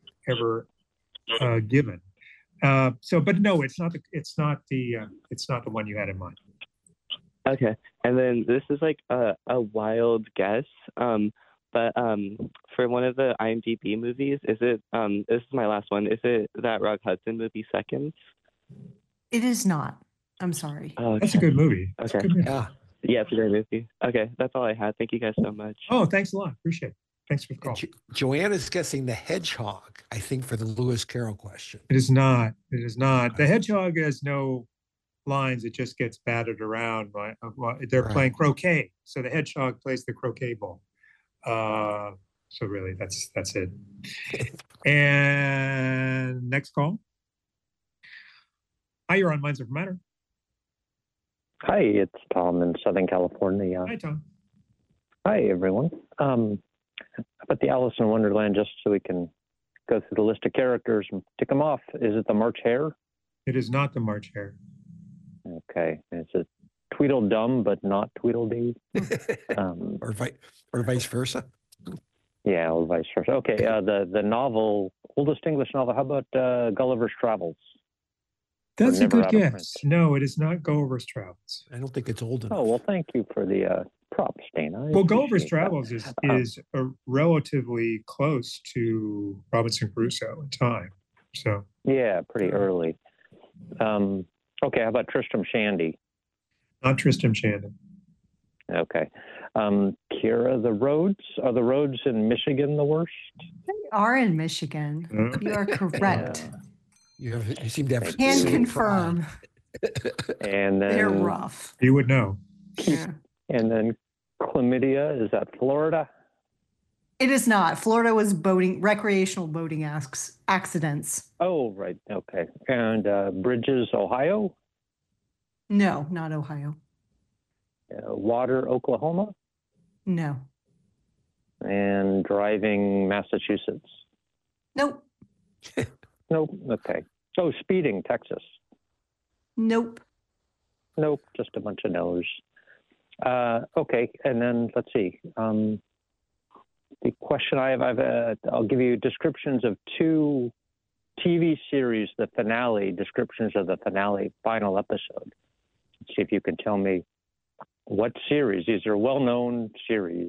given. But no, it's not the one you had in mind. Okay, and then this is like a wild guess, but for one of the IMDb movies, is it? This is my last one. Is it that Rock Hudson movie, Seconds? It is not. I'm sorry. Oh, That's a good movie. That's a Okay. good movie. Yeah. it's a great movie. Okay, that's all I had. Thank you guys so much. Oh, thanks a lot. Appreciate it. Thanks for the call. Joanna's guessing the hedgehog, I think, for the Lewis Carroll question. It is not. It is not. The hedgehog has no lines. It just gets batted around. They're playing croquet, so the hedgehog plays the croquet ball. So really, that's it. And next call. Hi, you're on Minds Over Matter. Hi, it's Tom in Southern California. Hi, Tom. Hi, everyone. About the Alice in Wonderland, just so we can go through the list of characters and tick them off. Is it the March Hare? It is not the March Hare. Okay. Is it Tweedledum, but not Tweedledee? Or vice versa? Yeah, or vice versa. Okay, the novel, oldest English novel, how about Gulliver's Travels? That's a Never good Out of guess. Print. No, it is not Gulliver's Travels. I don't think it's old enough. Oh, well, thank you for the props, Dana. Well, Gulliver's Travels is relatively close to Robinson Crusoe in time. So Yeah, pretty early. Okay, how about Tristram Shandy? not Tristram Shandy. Okay. Kira, are the roads in Michigan the worst? They are in Michigan. You are correct. You seem to have Can confirm. And then They're rough. You would know. Yeah. And then chlamydia, is that Florida? It is not. Florida was recreational boating accidents. Oh, right. Okay. And Bridges, Ohio? No, not Ohio. Water, Oklahoma? No. And driving, Massachusetts? Nope. Nope. Okay. So speeding, Texas? Nope. Nope. Just a bunch of no's. Okay. And then let's see. The question I have, I'll give you descriptions of 2 TV series, the finale, descriptions of the finale, final episode. Let's see if you can tell me what series. These are well-known series.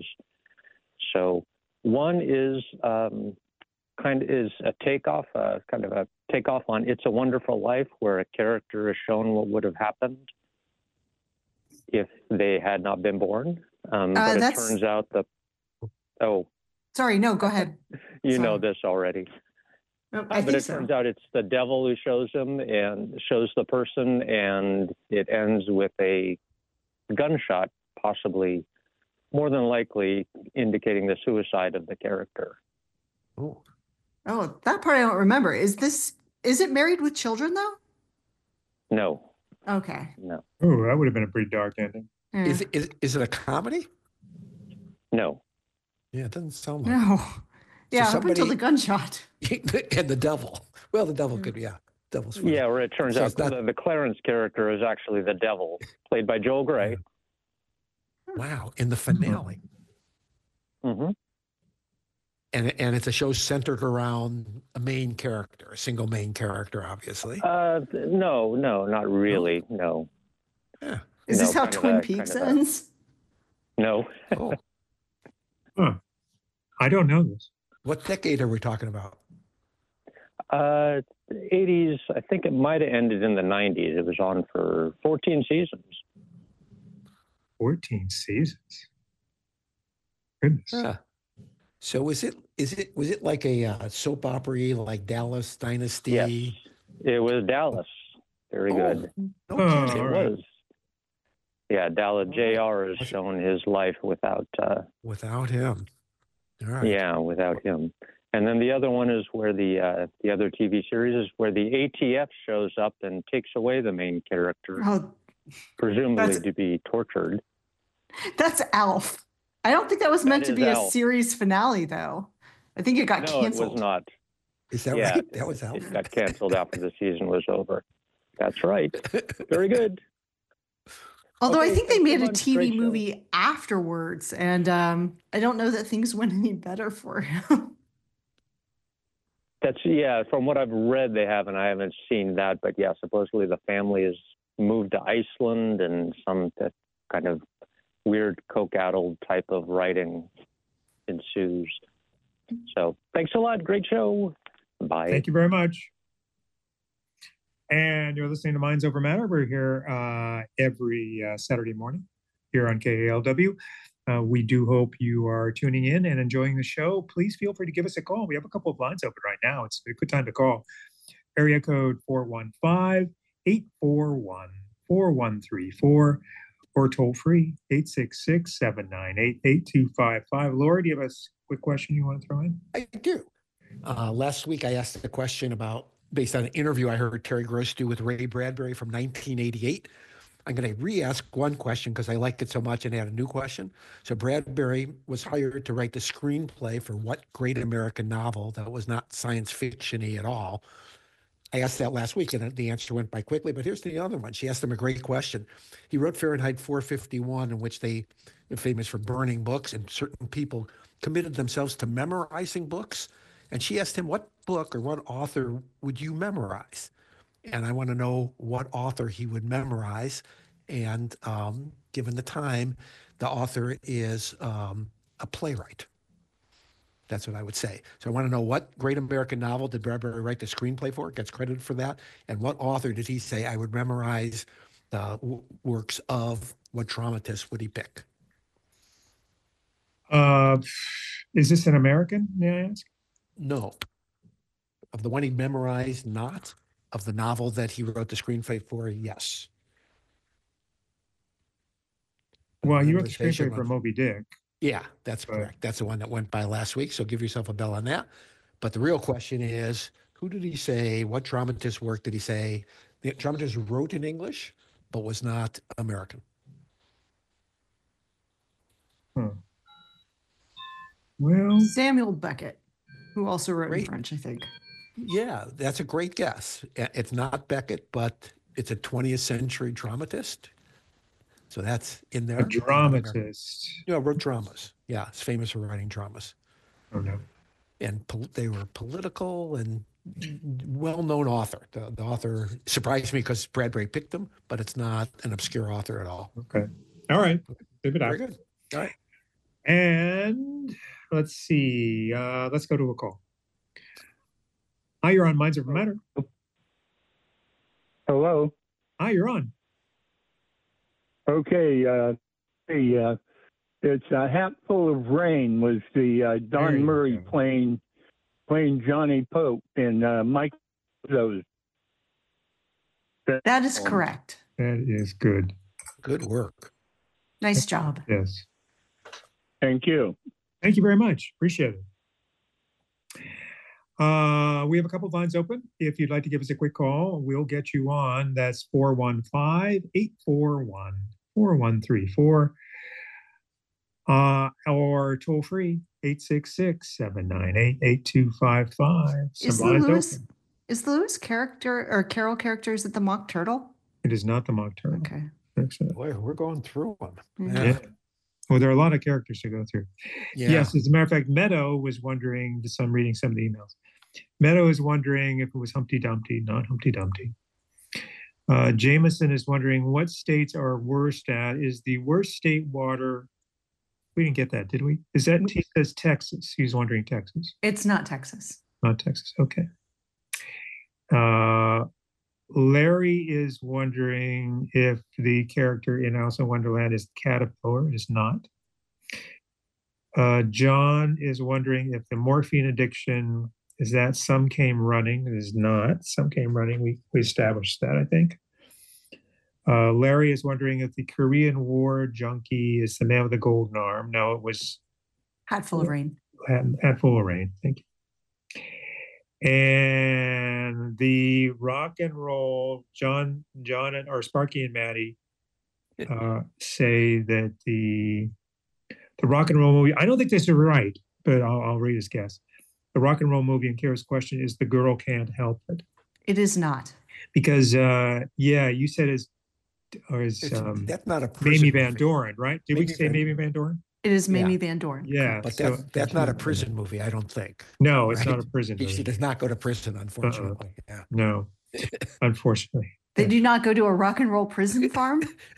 So one is kind of a takeoff on It's a Wonderful Life, where a character is shown what would have happened if they had not been born. But it turns out Sorry, no, go ahead. You know this already. I think so. Turns out it's the devil who shows him and shows the person, and it ends with a gunshot, possibly, more than likely, indicating the suicide of the character. Oh, that part I don't remember. Is it Married with Children, though? No. Okay. No. Oh, that would have been a pretty dark ending. Yeah. Is it a comedy? No. Yeah, it doesn't sound like No. Yeah, up until somebody- the gunshot. and the devil. Well, the devil could be, devil's funny. Yeah, where it turns So out it's not- the Clarence character is actually the devil, played by Joel Grey. Wow, in the finale. Mm-hmm. And it's a show centered around a main character, a single main character, obviously. No, not really. No. Yeah. Is this No, how kind of Twin a- Peaks kind of a- ends? No. Oh, Huh. I don't know this. what decade are we talking about? 80s, I think it might have ended in the 90s. It was on for 14 seasons. 14 seasons. Goodness. Yeah. So was it like a soap opera like Dallas Dynasty? Yes. It was Dallas. Very good. No Oh, kidding. It all right. was. Yeah, Dallas JR has shown his life without Without him. All right. yeah, without him. And then the other one is where the other TV series is where the ATF shows up and takes away the main character, Oh, presumably that's- to be tortured. that's Alf. I don't think that was meant to is be a Alf. series finale, though. I think it got No, canceled. it was not. Is that Yeah, right? That was out. It got canceled after the season was over. That's right. Very good. Although I Okay, think they thanks so made a much. TV Great show. movie afterwards, and I don't know that things went any better for him. That's from what I've read, they haven't. I haven't seen that, but yeah, supposedly the family has moved to Iceland, and some that kind of weird coke-addled type of writing ensues. So thanks a lot. Great show. Bye. Thank you very much. And you're listening to Minds Over Matter. We're here every Saturday morning here on KALW. We do hope you are tuning in and enjoying the show. Please feel free to give us a call. We have a couple of lines open right now. It's a good time to call. Area code 415-841-4134 or toll free 866-798-8255. Laura, do you have a quick question you want to throw in? I do. Last week, I asked a question based on an interview I heard Terry Gross do with Ray Bradbury from 1988. I'm going to re-ask one question because I liked it so much and add a new question. So Bradbury was hired to write the screenplay for what great American novel that was not science fiction-y at all? I asked that last week and the answer went by quickly, but here's the other one. She asked him a great question. He wrote Fahrenheit 451, in which they're famous for burning books, and certain people committed themselves to memorizing books. And she asked him, what book or what author would you memorize? And I want to know what author he would memorize. And given the time, the author is a playwright. That's what I would say. So I want to know what great American novel did Bradbury write the screenplay for? Gets credited for that. And what author did he say I would memorize the works of? What dramatist would he pick? Is this an American, may I ask? No. Of the one he memorized, not. Of the novel that he wrote the screenplay for, yes. Well, you wrote the memorization screenplay for one. Moby Dick. Yeah, that's But- correct. That's the one that went by last week. So give yourself a bell on that. But the real question is, who did he say? What dramatist work did he say? The dramatist wrote in English, but was not American. Well, Samuel Beckett, who also wrote in Great. French, I think. Yeah, that's a great guess. It's not Beckett, but it's a 20th century dramatist. So that's in there. a dramatist. Yeah, wrote dramas. Yeah, it's famous for writing dramas. Oh no. And they were political and well-known author. The author surprised me because Bradbury picked him, but it's not an obscure author at all. Okay. All right. Leave it out. Very good. All right. And let's see. Let's go to a call. Hi, you're on Minds Over Matter. Hello. Hi, you're on. Okay. It's a Hatful of Rain was the There Don you Murray go. playing Johnny Pope and Mike those. That is correct. That is good. Good work. Nice job. Yes. Thank you. Thank you very much. Appreciate it. We have a couple of lines open. If you'd like to give us a quick call, we'll get you on. That's 415-841-4134. Or toll free 866-798-8255. Is the Lewis character or Carol characters at the Mock Turtle? It is not the Mock Turtle. Okay. Excellent. Boy, we're going through them. Yeah. Well, there are a lot of characters to go through. Yeah. Yes, as a matter of fact, Meadow was wondering, just I'm reading some of the emails. Meadow is wondering if it was Humpty Dumpty, not Humpty Dumpty. Jameson is wondering what states are worst at. Is the worst state water? We didn't get that, did we? Is that, he says Texas. He's wondering Texas, It's not Texas. not Texas. Okay. Larry is wondering if the character in Alice in Wonderland is Caterpillar. It is not. John is wondering if the morphine addiction is that Some Came Running. It is not. Some Came Running. We established that, I think. Larry is wondering if the Korean War junkie is the man with the golden arm. No, it was Hatful of Rain. Hatful of Rain. Thank you. And the rock and roll, John or Sparky and Maddie say that the rock and roll movie, I don't think this is right, but I'll read his guess. The rock and roll movie in Kara's question is The Girl Can't Help It. It is not. Because, you said that's not a Mamie prison Van movie. Doren, right? Did we say Mamie Van Doren? It is Mamie Yeah. Van Doren. Yeah. But so that's not a prison movie, I don't think. No, it's not Right? a prison She movie. does not go to prison, unfortunately. Yeah. No, unfortunately. They do not go to a rock and roll prison farm?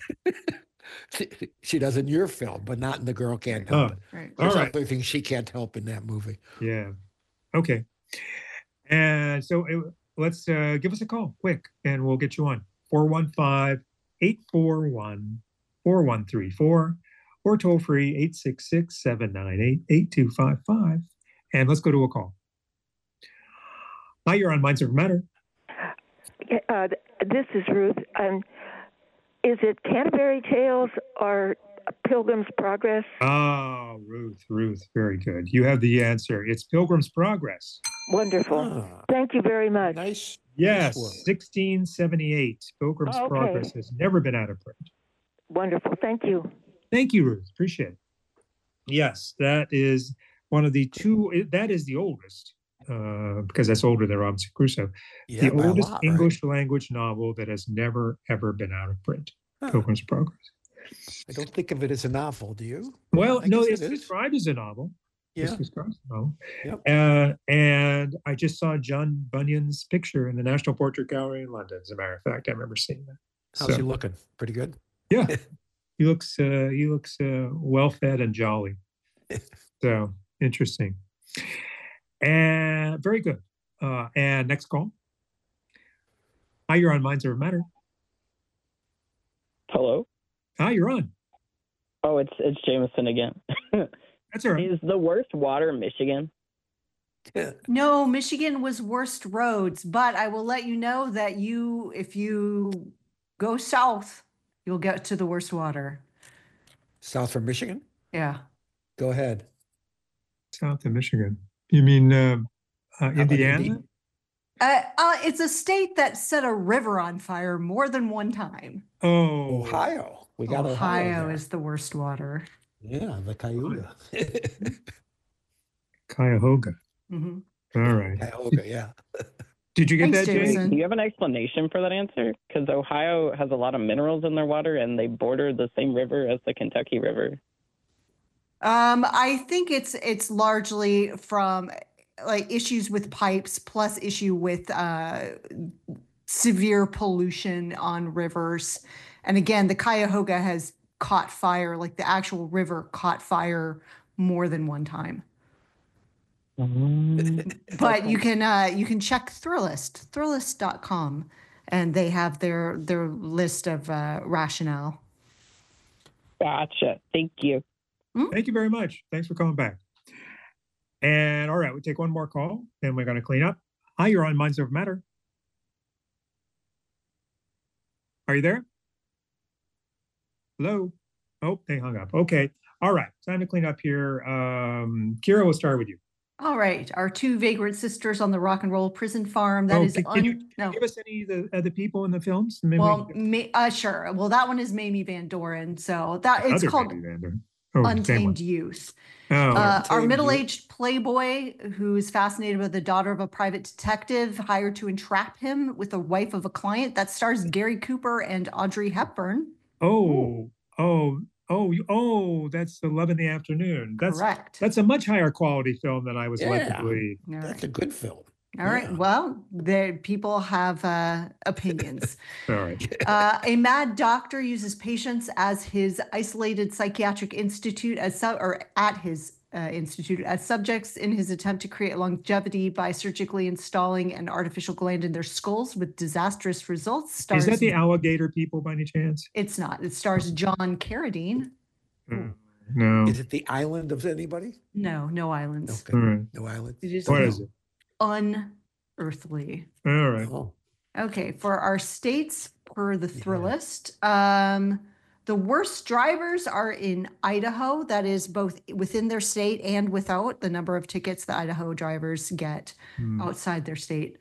She does in your film, but not in The Girl Can't Help It. Right. All There's right. other things she can't help in that movie. Yeah. Okay. And so let's give us a call quick and we'll get you on 415-841-4134 or toll free 866-798-8255. And let's go to a call. Hi, you're on Minds Over Matter. This is Ruth. Is it Canterbury Tales or Pilgrim's Progress? Oh, Ruth, very good. You have the answer. It's Pilgrim's Progress. Wonderful. Ah, Thank you very much. nice. Yes, Nice work. 1678. Pilgrim's Okay. Progress has never been out of print. Wonderful. Thank you. Thank you, Ruth. Appreciate it. Yes, that is one of the two. That is the oldest, because that's older than Robinson Crusoe. Yeah, The by a oldest lot, right? English language novel that has never, ever been out of print. Huh. Pilgrim's Progress. I don't think of it as a novel, do you? Well, I no, guess it's it is. described as a novel. It's Yeah. described as a novel. Yep. And I just saw John Bunyan's picture in the National Portrait Gallery in London. As a matter of fact, I remember seeing that. How's So, he looking? Pretty good. yeah, he looks well fed and jolly. So interesting. And very good. And next call. Hi, you're on Minds Over Matter. Hello. Hi, you're on. Oh, it's Jameson again. That's all right. Is the worst water Michigan? No, Michigan was worst roads, but I will let you know that if you go south, you'll get to the worst water. South from Michigan? Yeah. Go ahead. South of Michigan. You mean How about Indiana? Indy? It's a state that set a river on fire more than one time. Oh, Ohio. We got Ohio there. is the worst water. Yeah, the Cayuga. Cuyahoga. Mm-hmm. All right. Cuyahoga, yeah. Did you get Thanks, that, Jameson. Jay? Do you have an explanation for that answer? Because Ohio has a lot of minerals in their water, and they border the same river as the Kentucky River. I think it's largely from like issues with pipes plus issue with severe pollution on rivers. And again, the Cuyahoga has caught fire, like the actual river caught fire more than one time. But you can check Thrillist.com, and they have their list of rationale. Gotcha. Thank you. Thank you very much. Thanks for calling back. And all right, we'll take one more call, then we're going to clean up. Hi, you're on Minds Over Matter. Are you there? Hello? Oh, they hung up. Okay. All right. Time to clean up here. Kira, we'll start with you. All right, our two vagrant sisters on the rock and roll prison farm. That is can you give us any of the people in the films? Maybe sure. Well, that one is Mamie Van Doren. So that it's Other called Mamie Van Doren. Oh, same Untamed one. Youth. Oh, Our middle-aged playboy who is fascinated with the daughter of a private detective hired to entrap him with the wife of a client. That stars Gary Cooper and Audrey Hepburn. That's the Love in the Afternoon. That's correct. That's a much higher quality film than I was led to believe. That's a good film. All right. Well, people have opinions. All right. A mad doctor uses patients as his isolated psychiatric institute at his institute as subjects in his attempt to create longevity by surgically installing an artificial gland in their skulls with disastrous results. Is that the alligator people by any chance? It's not. It stars John Carradine. No. Is it the island of anybody? No islands. Okay. Right. No islands. What is it? Unearthly. All right. Okay, for our states per the Thrillist, the worst drivers are in Idaho. That is both within their state and without the number of tickets the Idaho drivers get outside their state.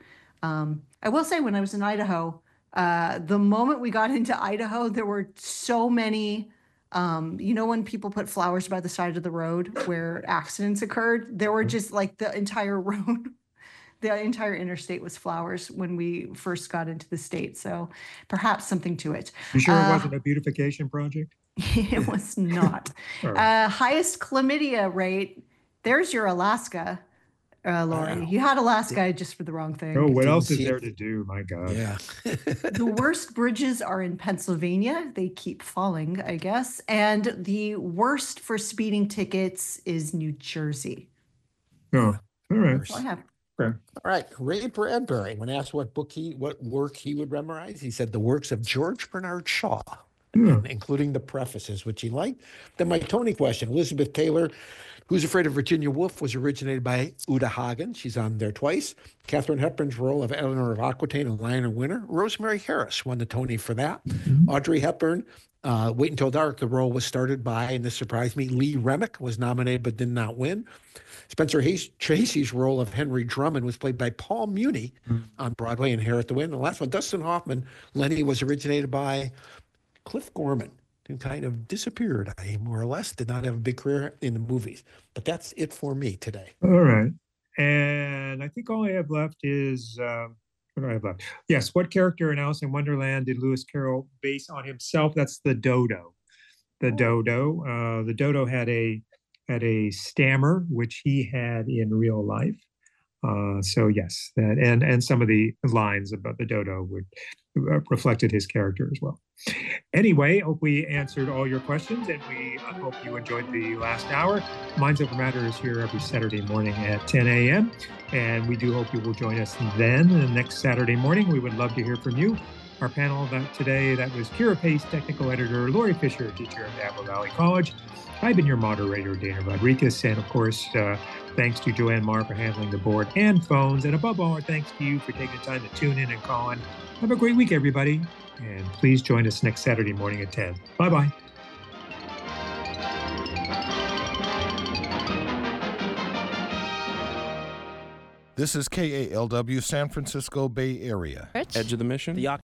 I will say when I was in Idaho, the moment we got into Idaho, there were so many, when people put flowers by the side of the road where accidents occurred, there were just like the entire road. The entire interstate was flowers when we first got into the state. So perhaps something to it. You sure it wasn't a beautification project? It was not. Highest chlamydia rate. There's your Alaska, Lori. You had Alaska just for the wrong thing. Oh, what else is there to do? My God. Yeah. The worst bridges are in Pennsylvania. They keep falling, I guess. And the worst for speeding tickets is New Jersey. Oh, all right. That's all I have. Okay. All right. Ray Bradbury, when asked what work he would memorize, he said the works of George Bernard Shaw, including the prefaces, which he liked. Then my Tony question, Elizabeth Taylor, Who's Afraid of Virginia Woolf, was originated by Uta Hagen. She's on there twice. Katharine Hepburn's role of Eleanor of Aquitaine in Lion and Winter. Rosemary Harris won the Tony for that. Audrey Hepburn, Wait Until Dark, the role was started by, and this surprised me, Lee Remick was nominated but did not win. Spencer Tracy's role of Henry Drummond was played by Paul Muni on Broadway in Hair at the Wind. And the last one, Dustin Hoffman, Lenny, was originated by Cliff Gorman, who kind of disappeared, more or less, did not have a big career in the movies. But that's it for me today. All right. And I think all I have left is, what do I have left? Yes, what character in Alice in Wonderland did Lewis Carroll base on himself? That's the dodo. The dodo. The dodo had a stammer, which he had in real life. So yes, that and some of the lines about the dodo would reflected his character as well. Anyway, hope we answered all your questions, and we hope you enjoyed the last hour. Minds Over Matter is here every Saturday morning at 10 a.m., and we do hope you will join us then. The next Saturday morning, we would love to hear from you. Our panel today, that was Kira Pace, technical editor, Lori Fisher, teacher at Apple Valley College. I've been your moderator, Dana Rodriguez, and of course, thanks to Joanne Marr for handling the board and phones, and above all, thanks to you for taking the time to tune in and call in. Have a great week, everybody, and please join us next Saturday morning at 10. Bye-bye. This is KALW San Francisco Bay Area. Edge of the Mission.